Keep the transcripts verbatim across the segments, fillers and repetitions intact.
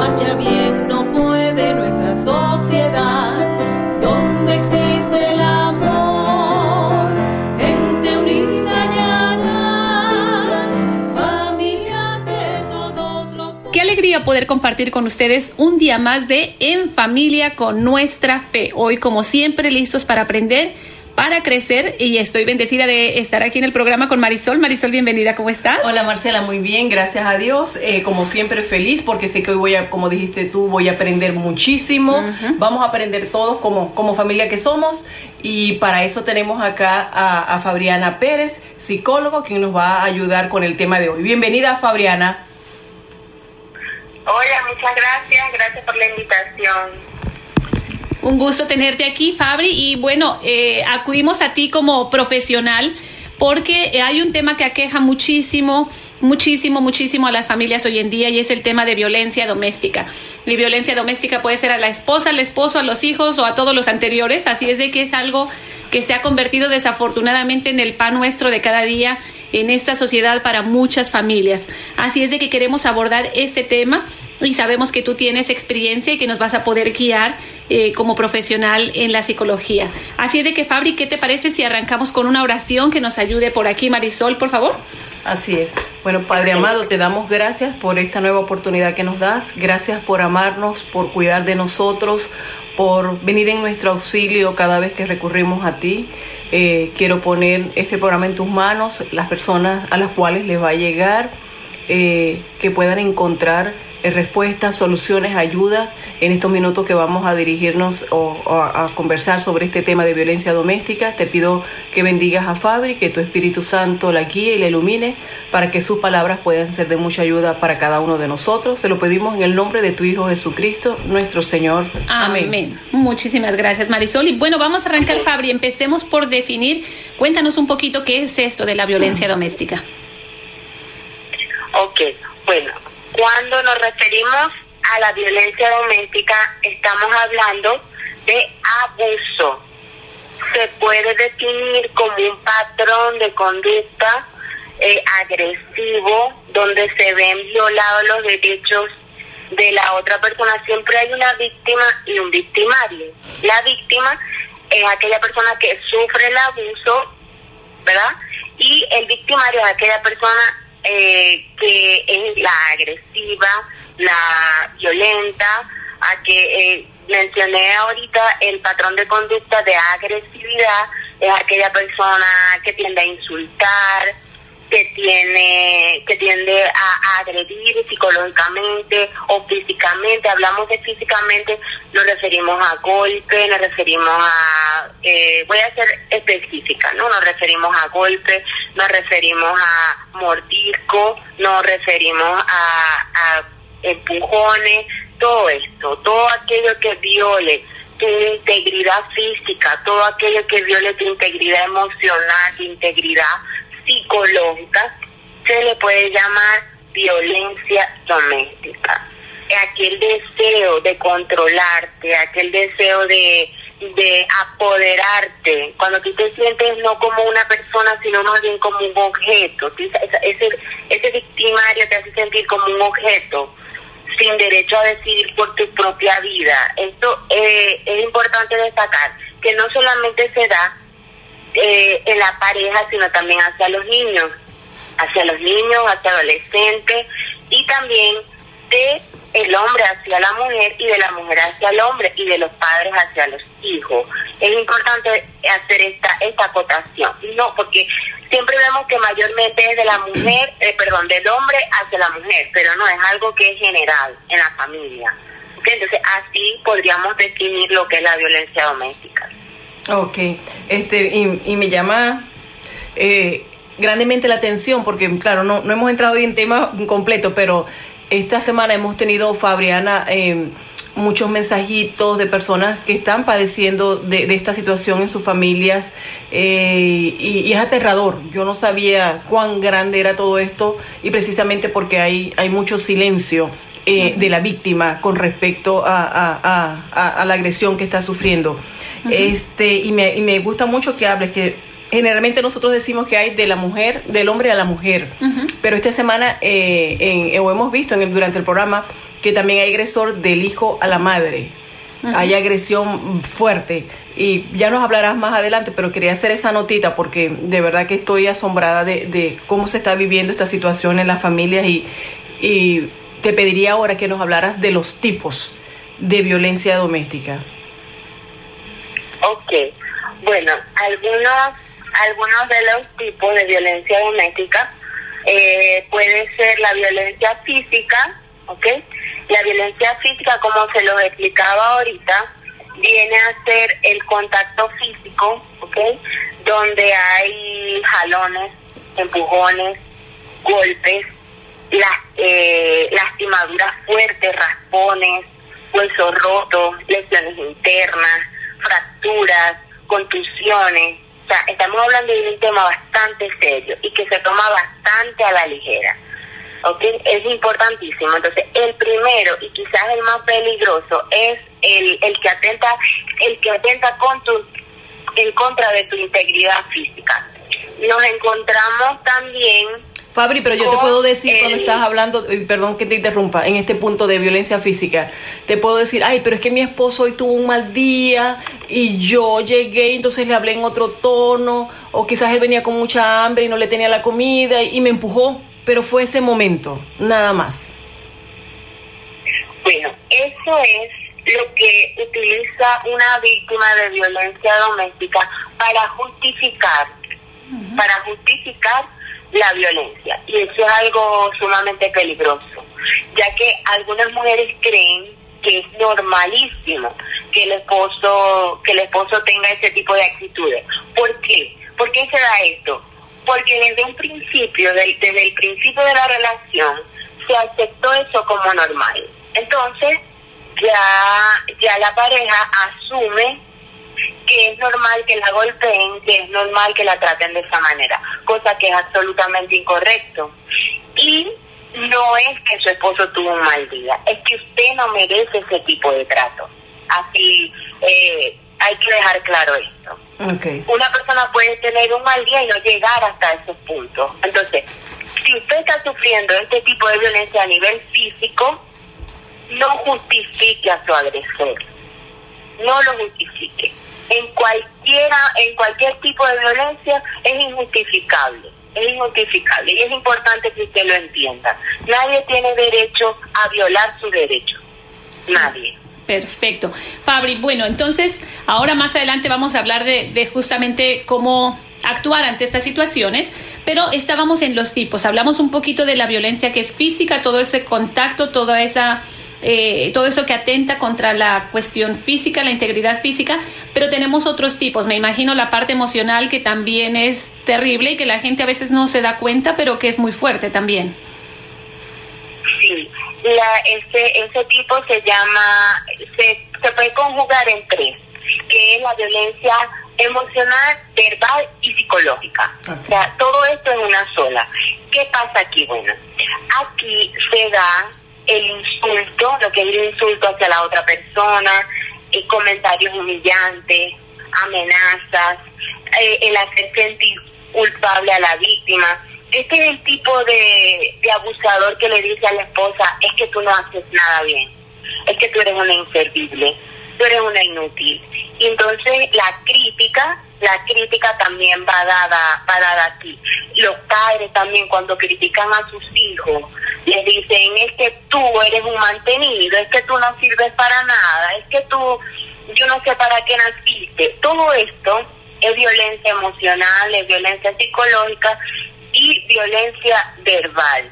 marchar bien no puede nuestra sociedad, donde existe el amor, gente unida y hará familias de todos los... Qué alegría poder compartir con ustedes un día más de En Familia con Nuestra Fe. Hoy, como siempre, listos para aprender, para crecer, y estoy bendecida de estar aquí en el programa con Marisol. Marisol, bienvenida, ¿cómo estás? Hola Marcela, muy bien, gracias a Dios, eh, como siempre feliz porque sé que hoy voy a, como dijiste tú, voy a aprender muchísimo. Uh-huh. Vamos a aprender todos como, como familia que somos, y para eso tenemos acá a, a Fabriana Pérez, psicólogo, quien nos va a ayudar con el tema de hoy. Bienvenida, Fabriana. Hola, muchas gracias, gracias por la invitación. Un gusto tenerte aquí, Fabri, y bueno, eh, acudimos a ti como profesional porque hay un tema que aqueja muchísimo, muchísimo, muchísimo a las familias hoy en día, y es el tema de violencia doméstica. Y violencia doméstica puede ser a la esposa, al esposo, a los hijos o a todos los anteriores, así es de que es algo que se ha convertido desafortunadamente en el pan nuestro de cada día en esta sociedad para muchas familias. Así es de que queremos abordar este tema y sabemos que tú tienes experiencia y que nos vas a poder guiar eh, como profesional en la psicología. Así es de que, Fabri, ¿qué te parece si arrancamos con una oración que nos ayude por aquí? Marisol, por favor. Así es. Bueno, Padre amado, te damos gracias por esta nueva oportunidad que nos das. Gracias por amarnos, por cuidar de nosotros, por venir en nuestro auxilio cada vez que recurrimos a ti. Eh, quiero poner este programa en tus manos, las personas a las cuales les va a llegar, eh, que puedan encontrar eh, respuestas, soluciones, ayuda en estos minutos que vamos a dirigirnos o, o a, a conversar sobre este tema de violencia doméstica. Te pido que bendigas a Fabri, que tu Espíritu Santo la guíe y la ilumine para que sus palabras puedan ser de mucha ayuda para cada uno de nosotros. Te lo pedimos en el nombre de tu Hijo Jesucristo, nuestro Señor. Amén. Amén. Muchísimas gracias, Marisol. Y bueno, vamos a arrancar, Fabri. Empecemos por definir. Cuéntanos un poquito qué es esto de la violencia doméstica. Ok, bueno, cuando nos referimos a la violencia doméstica, estamos hablando de abuso. Se puede definir como un patrón de conducta eh, agresivo, donde se ven violados los derechos de la otra persona. Siempre hay una víctima y un victimario. La víctima es aquella persona que sufre el abuso, ¿verdad? Y el victimario es aquella persona eh, que es la agresiva, la violenta, a que eh, mencioné ahorita el patrón de conducta de agresividad. Es aquella persona que tiende a insultar, que tiene que tiende a, a agredir psicológicamente o físicamente. Hablamos de físicamente, nos referimos a golpe, nos referimos a, eh, voy a ser específica, ¿no? Nos referimos a golpe, nos referimos a mordisco, nos referimos a, a empujones, todo esto, todo aquello que viole tu integridad física, todo aquello que viole tu integridad emocional, tu integridad psicológica, se le puede llamar violencia doméstica. Aquel deseo de controlarte, aquel deseo de, de apoderarte, cuando tú te sientes no como una persona, sino más bien como un objeto. Ese, ese victimario te hace sentir como un objeto, sin derecho a decidir por tu propia vida. Esto eh, es importante destacar, que no solamente se da Eh, en la pareja, sino también hacia los niños, hacia los niños, hacia adolescentes, y también de el hombre hacia la mujer y de la mujer hacia el hombre y de los padres hacia los hijos. Es importante hacer esta esta acotación, no, porque siempre vemos que mayormente es de la mujer, eh, perdón, del hombre hacia la mujer, pero no, es algo que es general en la familia. ¿Okay? Entonces así podríamos definir lo que es la violencia doméstica. Ok, este y, y me llama eh, grandemente la atención porque, claro, no, no hemos entrado hoy en tema completo, pero esta semana hemos tenido, Fabriana, eh, muchos mensajitos de personas que están padeciendo de, de esta situación en sus familias, eh, y, y es aterrador. Yo no sabía cuán grande era todo esto, y precisamente porque hay, hay mucho silencio eh, uh-huh. de la víctima con respecto a, a, a, a, a la agresión que está sufriendo. Uh-huh. Este, y me, y me gusta mucho que hables, que generalmente nosotros decimos que hay de la mujer, del hombre a la mujer, uh-huh. pero esta semana eh, en, o hemos visto en el, durante el programa que también hay agresor del hijo a la madre. Uh-huh. Hay agresión fuerte. Y ya nos hablarás más adelante, pero quería hacer esa notita porque de verdad que estoy asombrada de, de cómo se está viviendo esta situación en las familias y, y te pediría ahora que nos hablaras de los tipos de violencia doméstica. Ok, bueno, algunos, algunos de los tipos de violencia doméstica eh, puede ser la violencia física, ¿ok? La violencia física, como se los explicaba ahorita, viene a ser el contacto físico, ¿ok? Donde hay jalones, empujones, golpes, las, eh, lastimaduras fuertes, raspones, huesos rotos, lesiones internas, fracturas, contusiones. O sea, estamos hablando de un tema bastante serio y que se toma bastante a la ligera. ¿Ok? Es importantísimo. Entonces, el primero y quizás el más peligroso es el, el que atenta, el que atenta con tu, en contra de tu integridad física. Nos encontramos también... Fabri, pero yo te puedo decir el... cuando estás hablando, perdón que te interrumpa, en este punto de violencia física, te puedo decir, ay, pero es que mi esposo hoy tuvo un mal día y yo llegué y entonces le hablé en otro tono, o quizás él venía con mucha hambre y no le tenía la comida y, y me empujó. Pero fue ese momento, nada más. Bueno, eso es lo que utiliza una víctima de violencia doméstica para justificar, uh-huh. para justificar la violencia. Y eso es algo sumamente peligroso, ya que algunas mujeres creen que es normalísimo que el esposo, que el esposo tenga ese tipo de actitudes. ¿Por qué? ¿Por qué se da esto? Porque desde un principio, desde el principio de la relación, se aceptó eso como normal. Entonces, ya, ya la pareja asume que es normal que la golpeen, que es normal que la traten de esa manera, cosa que es absolutamente incorrecto. Y no es que su esposo tuvo un mal día, es que usted no merece ese tipo de trato. Así, eh, hay que dejar claro esto. Okay. Una persona puede tener un mal día y no llegar hasta esos puntos. Entonces, si usted está sufriendo este tipo de violencia a nivel físico, no justifique a su agresor. No lo justifique. En cualquiera, en cualquier tipo de violencia es injustificable. Es injustificable y es importante que usted lo entienda. Nadie tiene derecho a violar su derecho. Nadie. Perfecto. Fabri, bueno, entonces ahora más adelante vamos a hablar de, de justamente cómo actuar ante estas situaciones, pero estábamos en los tipos. Hablamos un poquito de la violencia que es física, todo ese contacto, toda esa, eh, todo eso que atenta contra la cuestión física, la integridad física, pero tenemos otros tipos. Me imagino la parte emocional que también es terrible y que la gente a veces no se da cuenta, pero que es muy fuerte también. Sí. La, ese, ese tipo se llama, se, se puede conjugar en tres, que es la violencia emocional, verbal y psicológica. Okay. O sea, todo esto en una sola. ¿Qué pasa aquí? Bueno, aquí se da el insulto, lo que es el insulto hacia la otra persona, eh, comentarios humillantes, amenazas, eh, el hacer sentir culpable a la víctima. Este es el tipo de, de abusador que le dice a la esposa, es que tú no haces nada bien, es que tú eres una inservible, tú eres una inútil. Y entonces la crítica, la crítica también va dada, va dada aquí. Los padres también cuando critican a sus hijos, les dicen, es que tú eres un mantenido, es que tú no sirves para nada, es que tú, yo no sé para qué naciste. Todo esto es violencia emocional, es violencia psicológica, y violencia verbal.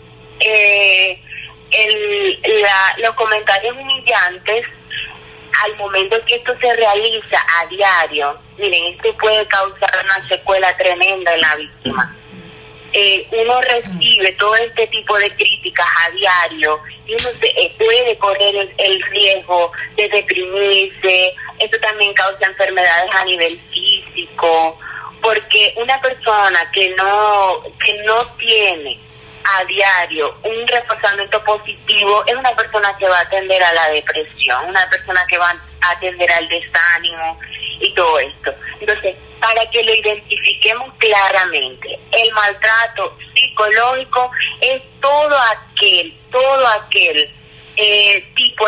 Eh, el, la, los comentarios humillantes, al momento que esto se realiza a diario, miren, esto puede causar una secuela tremenda en la víctima. Eh, uno recibe todo este tipo de críticas a diario y uno se, eh, puede correr el, el riesgo de deprimirse. Esto también causa enfermedades a nivel físico, porque una persona que no que no tiene a diario un reforzamiento positivo es una persona que va a tender a la depresión, una persona que va a tender al desánimo y todo esto. Entonces, para que lo identifiquemos claramente, el maltrato psicológico es todo aquel, todo aquel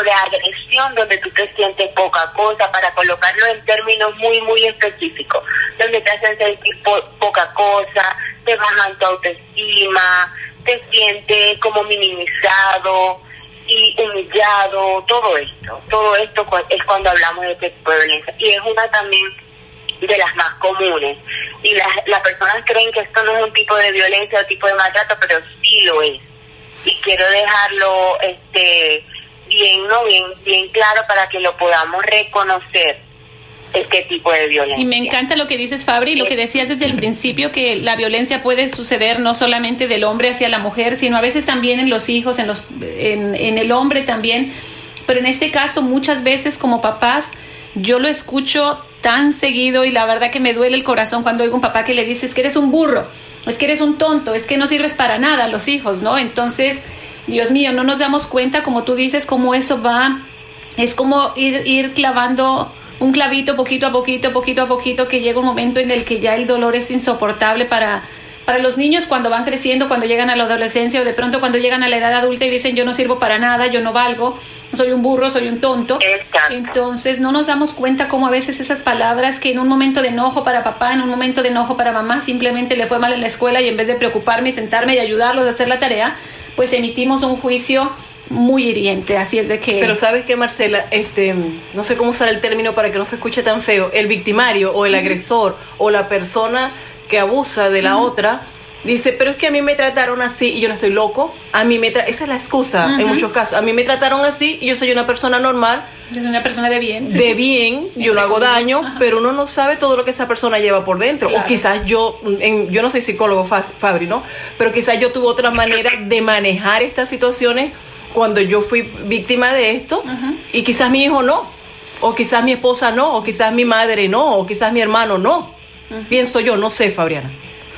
de agresión donde tú te sientes poca cosa, para colocarlo en términos muy, muy específicos, donde te hacen sentir po- poca cosa, te bajan tu autoestima, te sientes como minimizado y humillado, todo esto. Todo esto es cuando hablamos de este tipo de violencia. Y es una también de las más comunes. Y las, las personas creen que esto no es un tipo de violencia o tipo de maltrato, pero sí lo es. Y quiero dejarlo este bien, ¿no? bien, bien claro para que lo podamos reconocer, este tipo de violencia. Y me encanta lo que dices, Fabri, lo que decías desde el principio, que la violencia puede suceder no solamente del hombre hacia la mujer, sino a veces también en los hijos, en los en, en el hombre también. Pero en este caso, muchas veces como papás, yo lo escucho tan seguido y la verdad que me duele el corazón cuando oigo un papá que le dice, es que eres un burro, es que eres un tonto, es que no sirves para nada a los hijos, ¿no? Entonces, Dios mío, no nos damos cuenta, como tú dices, cómo eso va, es como ir, ir clavando un clavito poquito a poquito, poquito a poquito, que llega un momento en el que ya el dolor es insoportable para, para los niños cuando van creciendo, cuando llegan a la adolescencia o de pronto cuando llegan a la edad adulta y dicen yo no sirvo para nada, yo no valgo, soy un burro, soy un tonto. Exacto. Entonces no nos damos cuenta cómo a veces esas palabras que en un momento de enojo para papá, en un momento de enojo para mamá, simplemente le fue mal en la escuela y en vez de preocuparme y sentarme y ayudarlos a hacer la tarea, pues emitimos un juicio muy hiriente, así es de que... Pero ¿sabes qué, Marcela? Este, no sé cómo usar el término para que no se escuche tan feo. El victimario o el uh-huh. agresor o la persona que abusa de la uh-huh. otra dice, pero es que a mí me trataron así y yo no estoy loco. A mí me tra- Esa es la excusa uh-huh. en muchos casos. A mí me trataron así y yo soy una persona normal. Yo soy una persona de bien. Sí. De bien, yo no hago daño, uh-huh. pero uno no sabe todo lo que esa persona lleva por dentro. Claro. O quizás yo, en, yo no soy psicólogo, Fabri, ¿no? Pero quizás yo tuve otra manera de manejar estas situaciones cuando yo fui víctima de esto, uh-huh. y quizás mi hijo no, o quizás mi esposa no, o quizás mi madre no, o quizás mi hermano no. Uh-huh. Pienso yo, no sé, Fabriana.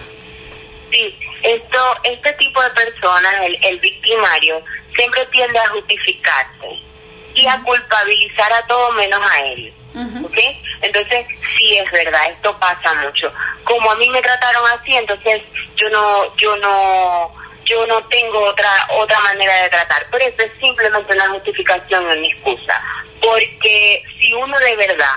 Sí, esto, este tipo de personas, el, el victimario, siempre tiende a justificarse y a culpabilizar a todo menos a él. Uh-huh. ¿Ok? Entonces, sí es verdad, esto pasa mucho. Como a mí me trataron así, entonces yo no, yo no... yo no tengo otra otra manera de tratar, pero eso es simplemente una justificación, una excusa, porque si uno de verdad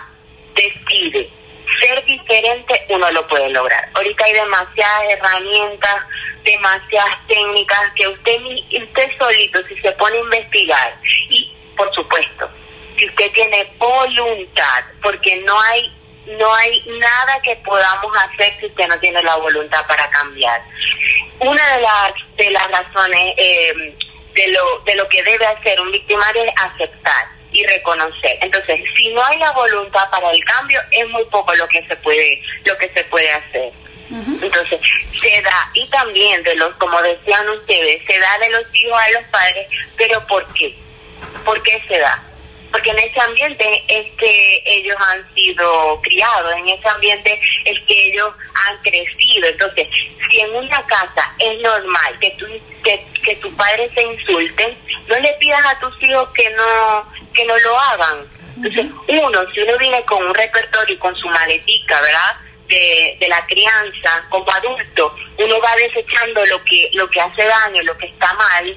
decide ser diferente, uno lo puede lograr. Ahorita hay demasiadas herramientas, demasiadas técnicas que usted usted solito, si se pone a investigar, y por supuesto, si usted tiene voluntad, porque no hay no hay nada que podamos hacer si usted no tiene la voluntad para cambiar. Una de las de las razones eh, de lo de lo que debe hacer un victimario es aceptar y reconocer. Entonces, si no hay la voluntad para el cambio, es muy poco lo que se puede lo que se puede hacer. Uh-huh. Entonces, se da, y también de los, como decían ustedes, se da de los hijos a los padres, pero ¿por qué? ¿Por qué se da? Porque en ese ambiente es que ellos han sido criados, en ese ambiente es que ellos han crecido. Entonces, si en una casa es normal que tu, que, que tu padre se insulten, no le pidas a tus hijos que no que no lo hagan. Entonces, uno, si uno viene con un repertorio y con su maletica, ¿verdad?, de, de la crianza, como adulto, uno va desechando lo que lo que hace daño, lo que está mal,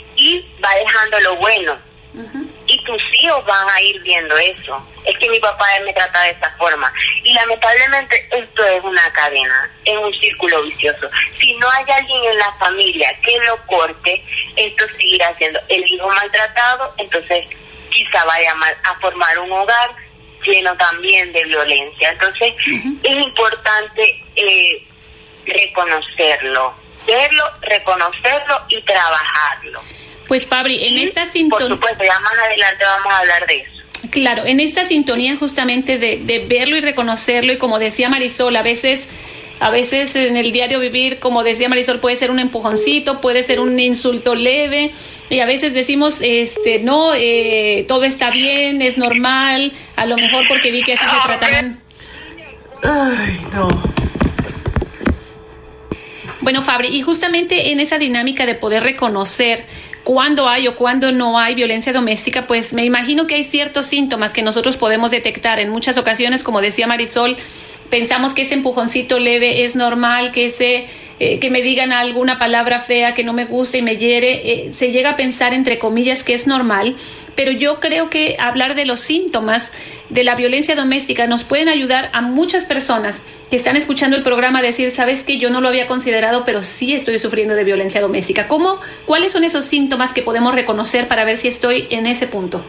y va dejando lo bueno. Uh-huh. Y tus hijos van a ir viendo eso. Es que mi papá me trata de esta forma. Y lamentablemente esto es una cadena, es un círculo vicioso. Si no hay alguien en la familia que lo corte, esto seguirá siendo el hijo maltratado, entonces quizá vaya a formar un hogar lleno también de violencia. Entonces, uh-huh. es importante eh, reconocerlo, verlo, reconocerlo y trabajarlo. Pues Fabri, en y, esta sintonía... Por supuesto, ya más adelante vamos a hablar de eso. Claro, en esta sintonía justamente de, de verlo y reconocerlo, y como decía Marisol, a veces... A veces en el diario vivir, como decía Marisol, puede ser un empujoncito, puede ser un insulto leve, y a veces decimos, este, no, eh, todo está bien, es normal, a lo mejor porque vi que así se trataban. Ay, no. Bueno, Fabri, y justamente en esa dinámica de poder reconocer cuándo hay o cuándo no hay violencia doméstica, pues me imagino que hay ciertos síntomas que nosotros podemos detectar. En muchas ocasiones, como decía Marisol, pensamos que ese empujoncito leve es normal, que ese eh, que me digan alguna palabra fea que no me gusta y me hiere, eh, se llega a pensar entre comillas que es normal, pero yo creo que hablar de los síntomas de la violencia doméstica nos pueden ayudar a muchas personas que están escuchando el programa a decir, sabes que yo no lo había considerado, pero sí estoy sufriendo de violencia doméstica. ¿Cómo, cuáles son esos síntomas que podemos reconocer para ver si estoy en ese punto?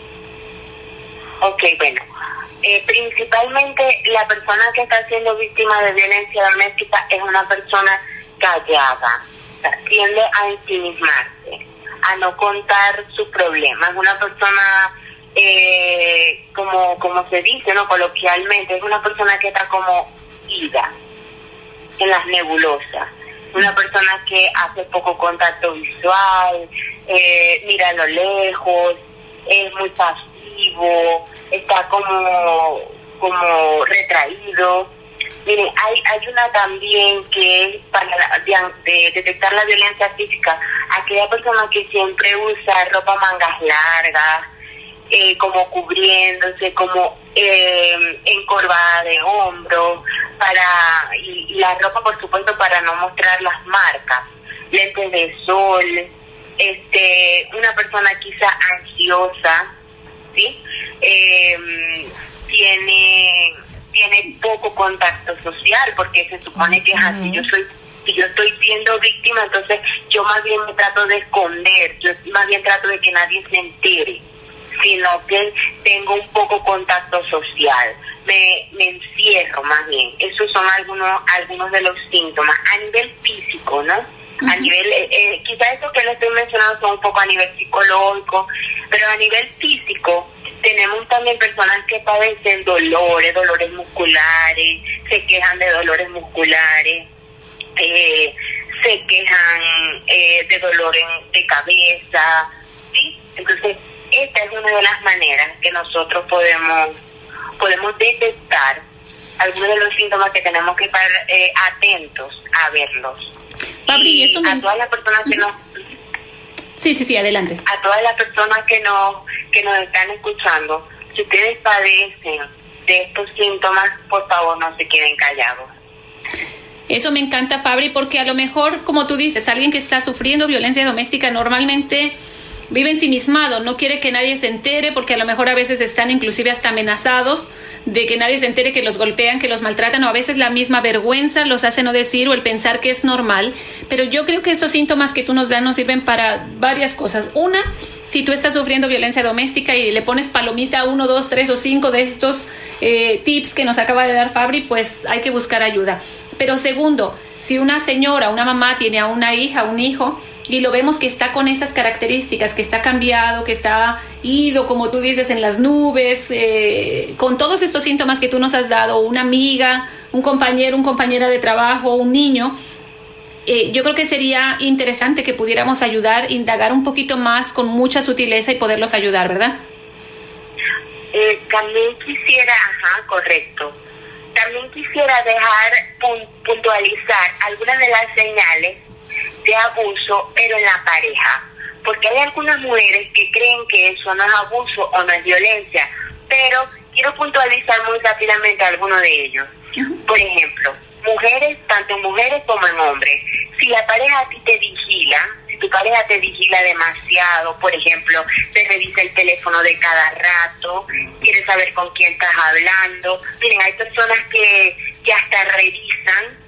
Ok, bueno, eh, principalmente la persona que está siendo víctima de violencia doméstica es una persona callada, o sea, tiende a ensimismarse, a no contar sus problemas, es una persona, eh, como, como se dice, ¿no?, coloquialmente, es una persona que está como ida en las nebulosas, una persona que hace poco contacto visual, eh, mira a lo lejos, es muy pasivo, está como, como retraído. Miren, hay, hay una también que es para de, de detectar la violencia física, aquella persona que siempre usa ropa mangas largas, eh, como cubriéndose, como eh, encorvada de hombro, para y, y la ropa, por supuesto, para no mostrar las marcas, lentes de sol, este, una persona quizá ansiosa, ¿sí? Eh, tiene tiene poco contacto social, porque se supone que es así. Yo soy, si yo estoy siendo víctima, entonces yo más bien me trato de esconder, yo más bien trato de que nadie se entere, sino que tengo un poco contacto social, me, me encierro más bien. Esos son algunos algunos de los síntomas a nivel físico, ¿no? Uh-huh. A nivel, eh, eh, quizás esto que les estoy mencionando son un poco a nivel psicológico, pero a nivel físico tenemos también personas que padecen dolores, dolores musculares, se quejan de dolores musculares, eh, se quejan eh, de dolor en, de cabeza, ¿sí? Entonces, esta es una de las maneras que nosotros podemos podemos detectar algunos de los síntomas que tenemos que estar eh, atentos a verlos. Fabri, eso me... a todas las personas que nos... Sí, sí, sí, adelante. A todas las personas que nos, que nos están escuchando, si ustedes padecen de estos síntomas, por favor no se queden callados. Eso me encanta, Fabri, porque a lo mejor, como tú dices, alguien que está sufriendo violencia doméstica normalmente vive ensimismado, no quiere que nadie se entere, porque a lo mejor a veces están inclusive hasta amenazados de que nadie se entere que los golpean, que los maltratan, o a veces la misma vergüenza los hace no decir o el pensar que es normal. Pero yo creo que esos síntomas que tú nos das nos sirven para varias cosas. Una, si tú estás sufriendo violencia doméstica y le pones palomita a uno, dos, tres o cinco de estos eh, tips que nos acaba de dar Fabri, pues hay que buscar ayuda. Pero segundo, si una señora, una mamá tiene a una hija, un hijo, y lo vemos que está con esas características, que está cambiado, que está ido, como tú dices, en las nubes, eh, con todos estos síntomas que tú nos has dado, una amiga, un compañero, un compañera de trabajo, un niño, eh, yo creo que sería interesante que pudiéramos ayudar, indagar un poquito más con mucha sutileza y poderlos ayudar, ¿verdad? Eh, también quisiera, ajá, correcto. También quisiera dejar puntualizar algunas de las señales de abuso, pero en la pareja, porque hay algunas mujeres que creen que eso no es abuso o no es violencia, pero quiero puntualizar muy rápidamente algunos de ellos. Por ejemplo, mujeres, tanto en mujeres como en hombres, si la pareja a ti te vigila, si tu pareja te vigila demasiado, por ejemplo, te revisa el teléfono de cada rato, quiere saber con quién estás hablando. Miren, hay personas que, que hasta revisan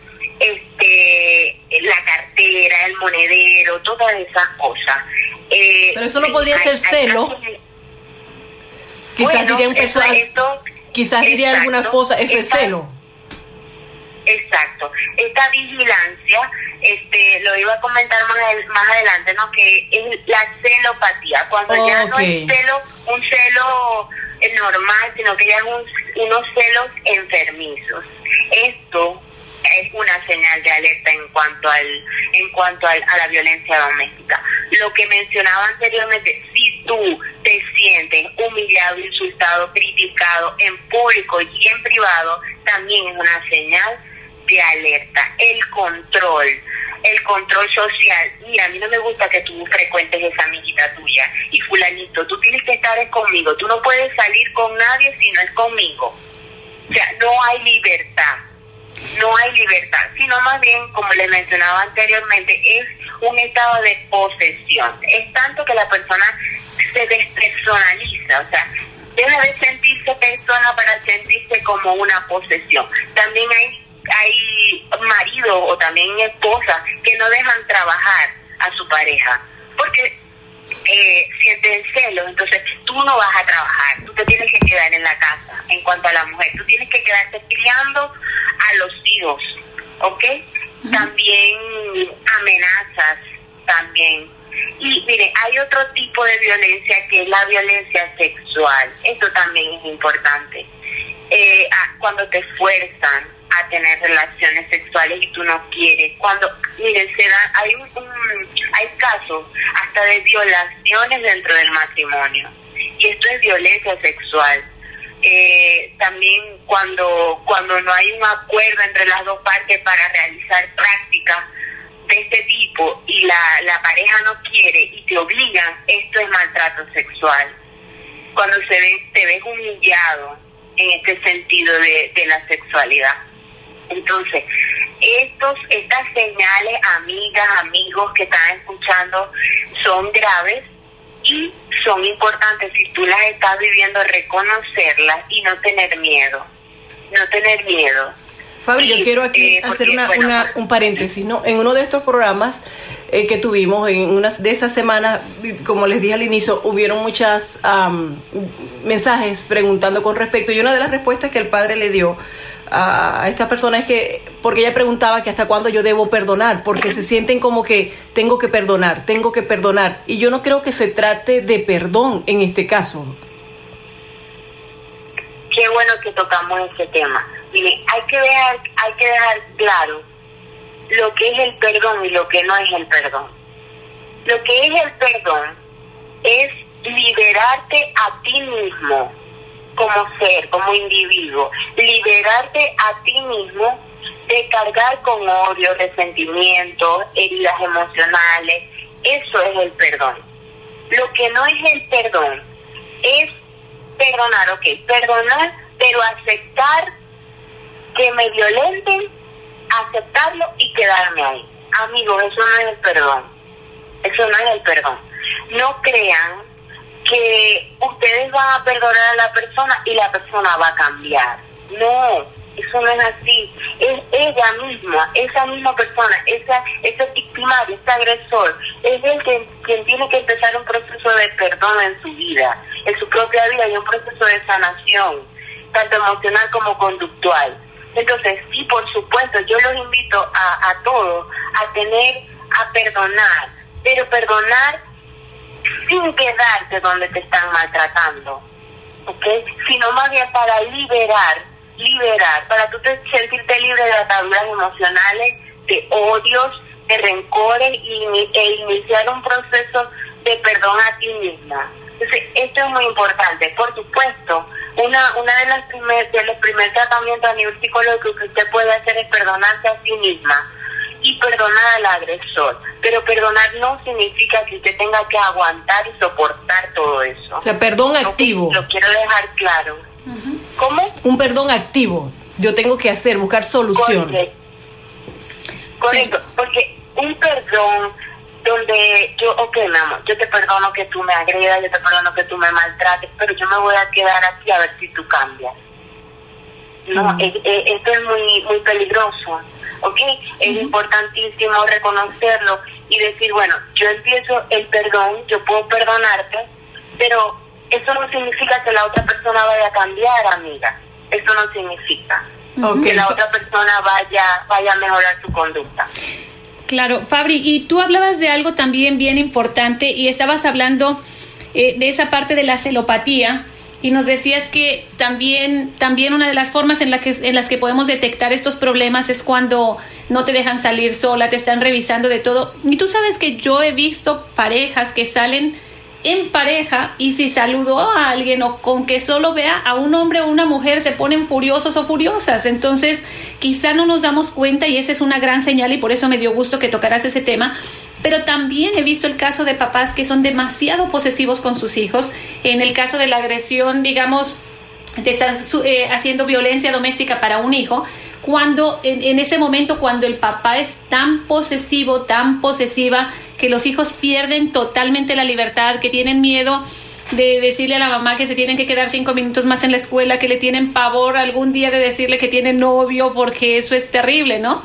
este la cartera, el monedero, todas esas cosas. Eh, Pero eso no podría hay, ser celo. Hay, quizás bueno, diría un personal, esto, quizás diría exacto, alguna esposa, eso esta, es celo. Exacto. Esta vigilancia, este, lo iba a comentar más, más adelante, ¿no? Que es la celopatía, cuando oh, ya no okay. es celo, un celo normal, sino que ya es un, unos celos enfermizos. Esto es una señal de alerta en cuanto al en cuanto al, a la violencia doméstica. Lo que mencionaba anteriormente, si tú te sientes humillado, insultado, criticado en público y en privado, también es una señal de alerta. El control, el control social. Mira, a mí no me gusta que tú frecuentes esa amiguita tuya. Y fulanito, tú tienes que estar conmigo. Tú no puedes salir con nadie si no es conmigo. O sea, no hay libertad. no hay libertad, sino más bien, como les mencionaba anteriormente, es un estado de posesión. Es tanto que la persona se despersonaliza, o sea, deja de sentirse persona para sentirse como una posesión. También hay, hay maridos o también esposas que no dejan trabajar a su pareja, porque eh, sienten celos. Entonces tú no vas a trabajar, tú te tienes que quedar en la casa. En cuanto a la mujer, tú tienes que quedarte criando a los hijos, ¿ok? Uh-huh. También amenazas, también. Y mire, hay otro tipo de violencia que es la violencia sexual. Esto también es importante. Eh, a, cuando te fuerzan a tener relaciones sexuales y tú no quieres. Cuando, miren, se da, hay un, un, hay casos hasta de violaciones dentro del matrimonio. Y esto es violencia sexual. Eh, también cuando, cuando no hay un acuerdo entre las dos partes para realizar prácticas de este tipo y la, la pareja no quiere y te obligan, esto es maltrato sexual. Cuando se ve, te ves humillado en este sentido de, de la sexualidad. Entonces, estos, estas señales, amigas, amigos que están escuchando, son graves y son importantes. Si tú las estás viviendo, reconocerlas y no tener miedo. No tener miedo. Fabri, yo quiero aquí eh, hacer porque, una, bueno, una, un paréntesis, ¿no? En uno de estos programas eh, que tuvimos, en una de esas semanas, como les dije al inicio, hubieron muchas um, mensajes preguntando con respecto, y una de las respuestas que el padre le dio a esta persona es que, porque ella preguntaba que hasta cuándo yo debo perdonar, porque se sienten como que tengo que perdonar, tengo que perdonar, y yo no creo que se trate de perdón en este caso. Qué bueno que tocamos ese tema. Mire, hay que dejar, hay que dejar claro lo que es el perdón y lo que no es el perdón. Lo que es el perdón es liberarte a ti mismo como ser, como individuo, liberarte a ti mismo de cargar con odio, resentimientos, heridas emocionales. Eso es el perdón. Lo que no es el perdón es perdonar, ok, perdonar, pero aceptar que me violenten, aceptarlo y quedarme ahí. Amigos, eso no es el perdón. Eso no es el perdón. No crean que ustedes van a perdonar a la persona y la persona va a cambiar. No, eso no es así. Es ella misma, esa misma persona, esa, ese victimario, ese agresor, es él quien, quien tiene que empezar un proceso de perdón en su vida, en su propia vida, y un proceso de sanación, tanto emocional como conductual. Entonces, sí, por supuesto, yo los invito a, a todos a tener, a perdonar, pero perdonar sin quedarte donde te están maltratando, ¿ok? Sino más bien para liberar, liberar, para tú te, sentirte libre de ataduras emocionales, de odios, de rencores y, e iniciar un proceso de perdón a ti misma. Entonces, esto es muy importante. Por supuesto, una una de las primer, de los primeros tratamientos a nivel psicológico que usted puede hacer es perdonarse a sí misma y perdonar al agresor. Pero perdonar no significa que usted tenga que aguantar y soportar todo eso. O sea, perdón activo. Lo quiero dejar claro. Uh-huh. ¿Cómo? Un perdón activo. Yo tengo que hacer, buscar solución. Correcto. Correcto, porque un perdón donde yo, ok, mi amor, yo te perdono que tú me agredas, yo te perdono que tú me maltrates, pero yo me voy a quedar aquí a ver si tú cambias. No, uh-huh. es, es, esto es muy muy peligroso, ¿ok? Es uh-huh. importantísimo reconocerlo y decir, bueno, yo empiezo el perdón, yo puedo perdonarte, pero eso no significa que la otra persona vaya a cambiar, amiga. Eso no significa uh-huh. que la otra persona vaya, vaya a mejorar su conducta. Claro, Fabri, y tú hablabas de algo también bien importante y estabas hablando eh, de esa parte de la celopatía y nos decías que también también una de las formas en, la que, en las que podemos detectar estos problemas es cuando no te dejan salir sola, te están revisando de todo. Y tú sabes que yo he visto parejas que salen en pareja y si saludó a alguien o con que solo vea a un hombre o una mujer se ponen furiosos o furiosas. Entonces quizá no nos damos cuenta y esa es una gran señal y por eso me dio gusto que tocaras ese tema. Pero también he visto el caso de papás que son demasiado posesivos con sus hijos. En el caso de la agresión, digamos, de estar eh, haciendo violencia doméstica para un hijo, cuando en, en ese momento cuando el papá es tan posesivo, tan posesiva, que los hijos pierden totalmente la libertad, que tienen miedo de decirle a la mamá que se tienen que quedar cinco minutos más en la escuela, que le tienen pavor algún día de decirle que tiene novio, porque eso es terrible, ¿no?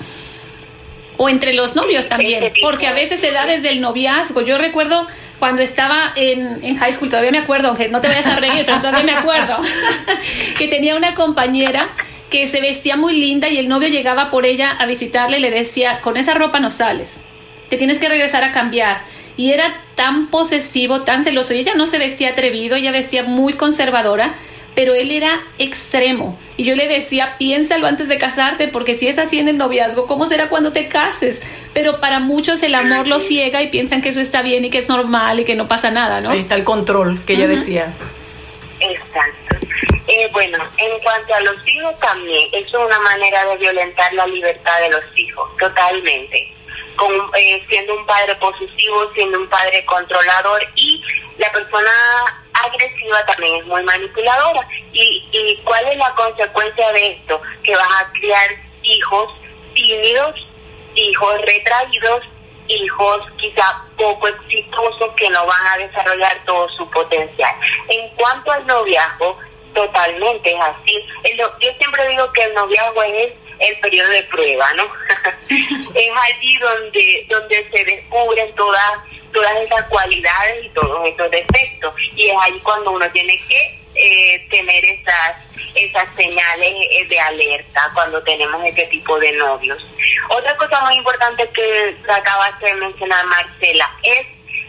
O entre los novios también, porque a veces se da desde el noviazgo. Yo recuerdo cuando estaba en, en high school, todavía me acuerdo, aunque no te vayas a reír, pero todavía me acuerdo, que tenía una compañera que se vestía muy linda y el novio llegaba por ella a visitarle y le decía, con esa ropa no sales, te tienes que regresar a cambiar. Y era tan posesivo, tan celoso, y ella no se vestía atrevido, ella vestía muy conservadora, pero él era extremo. Y yo le decía, piénsalo antes de casarte, porque si es así en el noviazgo, ¿cómo será cuando te cases? Pero para muchos el amor los ciega y piensan que eso está bien y que es normal y que no pasa nada, ¿no? Ahí está el control que ella uh-huh. decía. Exacto. Eh, bueno, en cuanto a los hijos también, eso es una manera de violentar la libertad de los hijos, totalmente. Con, eh, siendo un padre posesivo, siendo un padre controlador, y la persona agresiva también es muy manipuladora. ¿Y, y cuál es la consecuencia de esto? Que vas a criar hijos tímidos, hijos retraídos, hijos quizá poco exitosos que no van a desarrollar todo su potencial. En cuanto al noviazgo, totalmente es así. El, yo siempre digo que el noviazgo es el periodo de prueba, ¿no? Es allí donde donde se descubren todas todas esas cualidades y todos esos defectos, y es ahí cuando uno tiene que eh, tener esas esas señales de alerta cuando tenemos este tipo de novios. Otra cosa muy importante que acabaste de mencionar, Marcela, es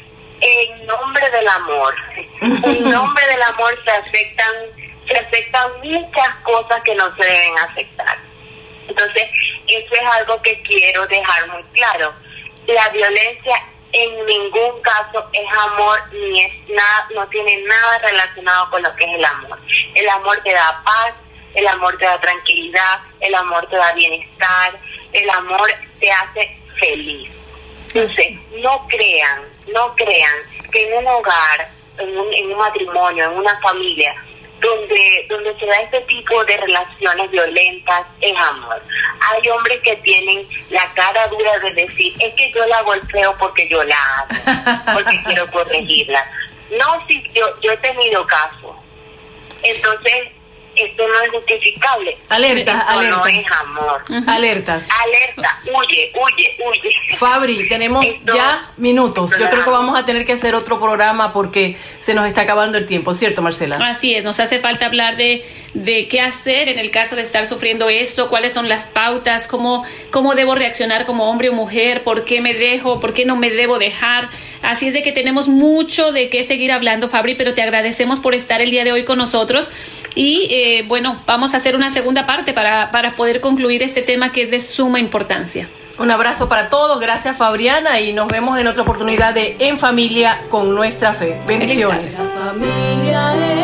en nombre del amor. En nombre del amor se afectan se afectan muchas cosas que no se deben afectar. Entonces, eso es algo que quiero dejar muy claro. La violencia en ningún caso es amor, ni es nada, no tiene nada relacionado con lo que es el amor. El amor te da paz, el amor te da tranquilidad, el amor te da bienestar, el amor te hace feliz. Entonces, no crean, no crean que en un hogar, en un, en un matrimonio, en una familia, donde donde se da este tipo de relaciones violentas, es amor. Hay hombres que tienen la cara dura de decir, es que yo la golpeo porque yo la amo, porque quiero corregirla. No, si yo, yo he tenido casos. Entonces, esto no es justificable. Alertas, esto alertas. no es amor. Uh-huh. Alertas. Alerta, huye, huye, huye. Fabri, tenemos esto, ya minutos. Yo creo que vamos a tener que hacer otro programa porque se nos está acabando el tiempo, ¿cierto, Marcela? Así es, nos hace falta hablar de, de qué hacer en el caso de estar sufriendo eso, cuáles son las pautas, cómo, cómo debo reaccionar como hombre o mujer, por qué me dejo, por qué no me debo dejar. Así es de que tenemos mucho de qué seguir hablando, Fabri, pero te agradecemos por estar el día de hoy con nosotros y eh, bueno, vamos a hacer una segunda parte para, para poder concluir este tema que es de suma importancia. Un abrazo para todos, gracias Fabriana, y nos vemos en otra oportunidad de En Familia con Nuestra Fe. Bendiciones. La familia es